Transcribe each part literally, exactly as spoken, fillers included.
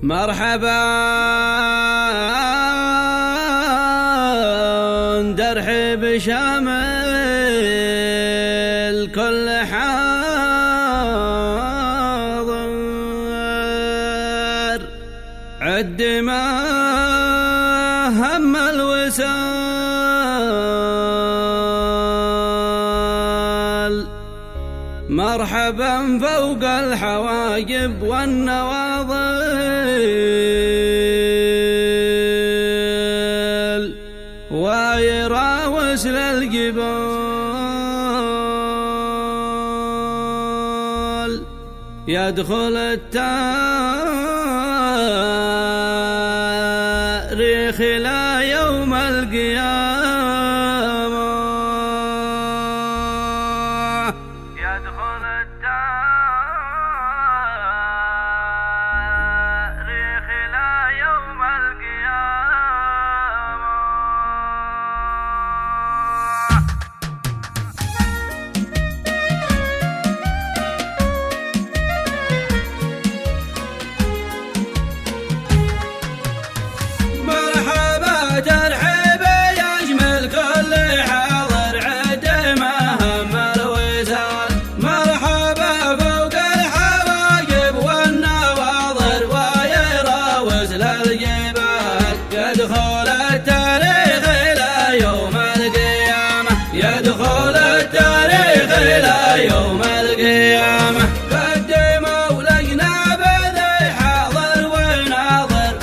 مرحبا ترحيب شامل كل حاضر، عد ما هم الوسال. مرحبا فوق الحواجب والنواضل، ويراوس للجبال، يدخل التاريخ إلى يوم القيامة، يدخل التاريخ إلى يوم القيامة. مرحبا ترحيب يشمل كل حاضر، عد ما هم الوصال. مرحبا فوق الحواجب والنواظر، ويراوس للجبال، يدخل التاريخ إلى يوم القيامة، يدخل التاريخ إلى يوم القيامة. قدموا لجناب ذي حاضر وناظر،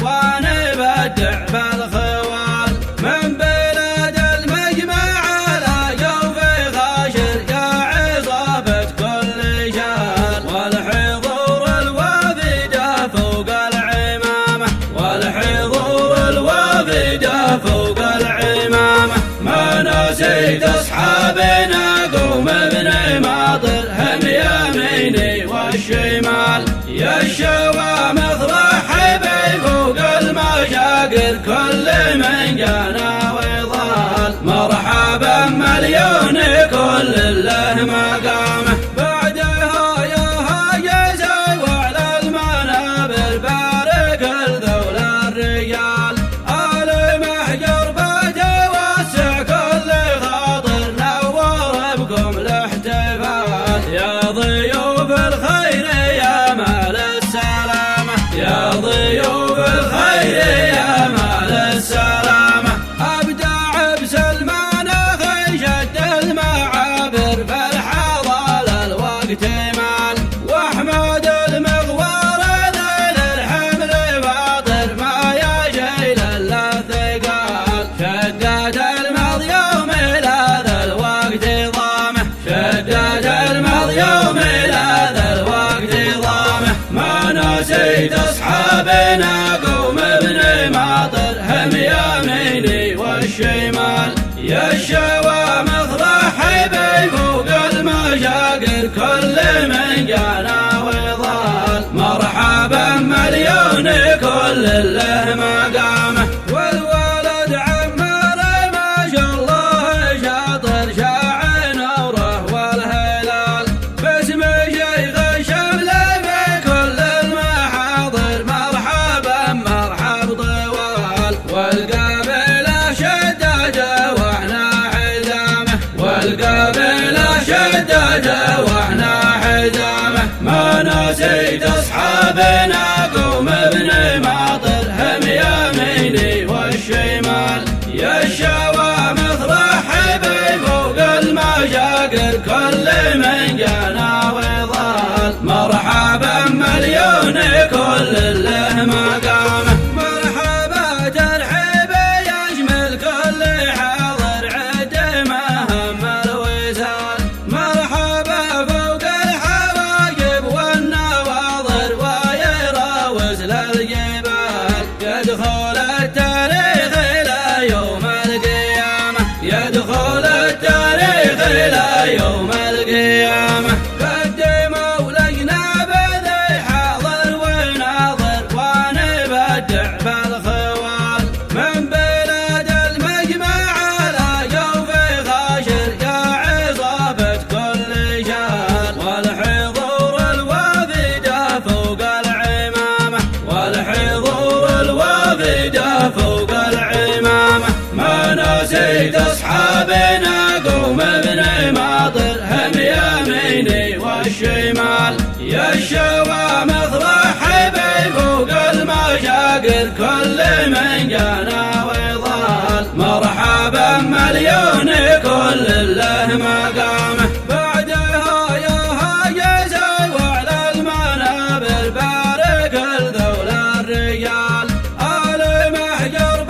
ونبدع بالخوال، من بلاد المجمع على جوف خاشر، يا عصابة كل شال. والحضور الوافدة فوق العمامة، والحضور الوافدة فوق العمامة. ما نسيت أصحابنا قوم ابن ماطر، هم يميني والشمال، يا الشوامخ رحبي فوق المشاقر، كل من جانا وضال. مرحبا مليون كل له مقامه، بعدها يا هاجزي وعلى المنابر، بارك الذول الرجال. آل محجر بتوسع كل خاطر، نور بكم الاحتفال. يا ضيوف الخير يا مال السلامة، يا ضيوف الخير يا مال السلامة. أبدع بسلمان أخي شد المعابر، فالحضال الوقت مال. وأحمد المغوار ذيل الحمل فاطر، ما يشيل إلا ثقال. شدت المضيوم إلى ذا الوقت ضامه، شدت المضيوم إلى ذا الوقت ضامه. ما نسيت أصحابنا قوم ابن ماطر، هم يميني والشمال، يا الشوامخ رحبي فوق المشاقر، كل من جانا وضال. مرحبا مليون كل له مقامه، والولد عمار ما شاء الله شاطر، شاع نوره والهلال، باسم شيخ الشمل في كل المحاضر. مرحبا مرحب طوال، والقابلة شدده واحنا حزامه، والقابلة شدده واحنا حزامه. ما نسيت أصحابنا قوم ابن ماطر، هم يميني والشمال، يا الشوامخ رحبي فوق المشاقر، كل من جانا وضال. مرحبا مليون كل له مقامه، مرحبا ترحيب يشمل كل حاضر، عد ما هم الوصال. مرحبا فوق الحواجب والنواظر، ويراوس للجبال، يدخل التاريخ إلى يوم القيامة، يدخل التاريخ إلى يوم القيامة. قدموا لجناب ذي حاضر وناظر، نسيت أصحابنا قوم بني ماطر هم يميني والشمال يا الشوامخ رحبي فوق المشاقر كل من جانا وضال مرحبا مليون كل له مقامه بعدها يا هاجزي وعلى المنابر بارك الذول الرجال آل محجر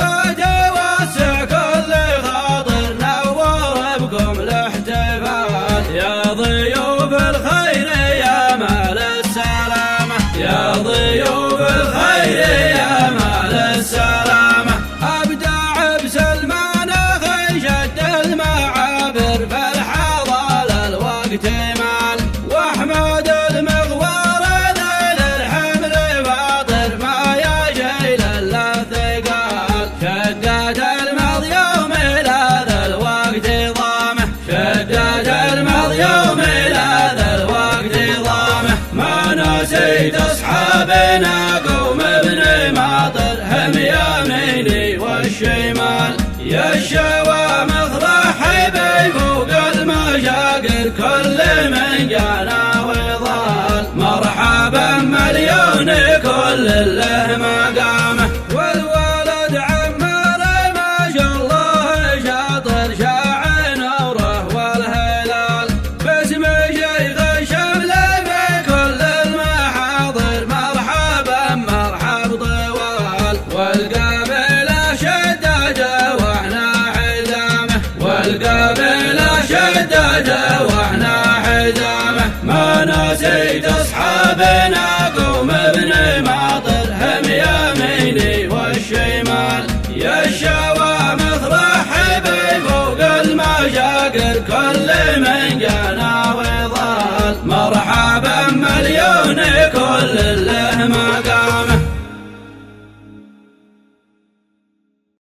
بتوسع كل خاطر نور بكم الاحتفال يا ضيوف الخير يا مال السلامة يا ضيوف الخير يا مال السلامة أبدع بسلمان أخي شد المعابر فالحضال الوقت مال وأحمد المغوار ذيل الحمل فاطر ما يشيل إلا ثقال شدت الماضي يوم إلى ذا الوقت ضامه شدت الماضي يوم إلى ذا الوقت ضامه ما نسيت أصحابنا قوم بني ماطر هم يميني والشمال يا الشوامخ رحبي فوق المشاقر كل من جانا وضال مرحبا مليون كل له مقامه والولد عمار ما شاء الله شاطر شاع نوره والهلال باسم شيخ الشمل في كل المحاضر مرحبا مرحب طوال والقابله شداده واحنا حزامه والقابله شداده واحنا حزامه ما نسيت اصحابنا قوم بني ماطر هم يميني والشمال يا الشوامخ رحبي فوق المشاقر كل من جانا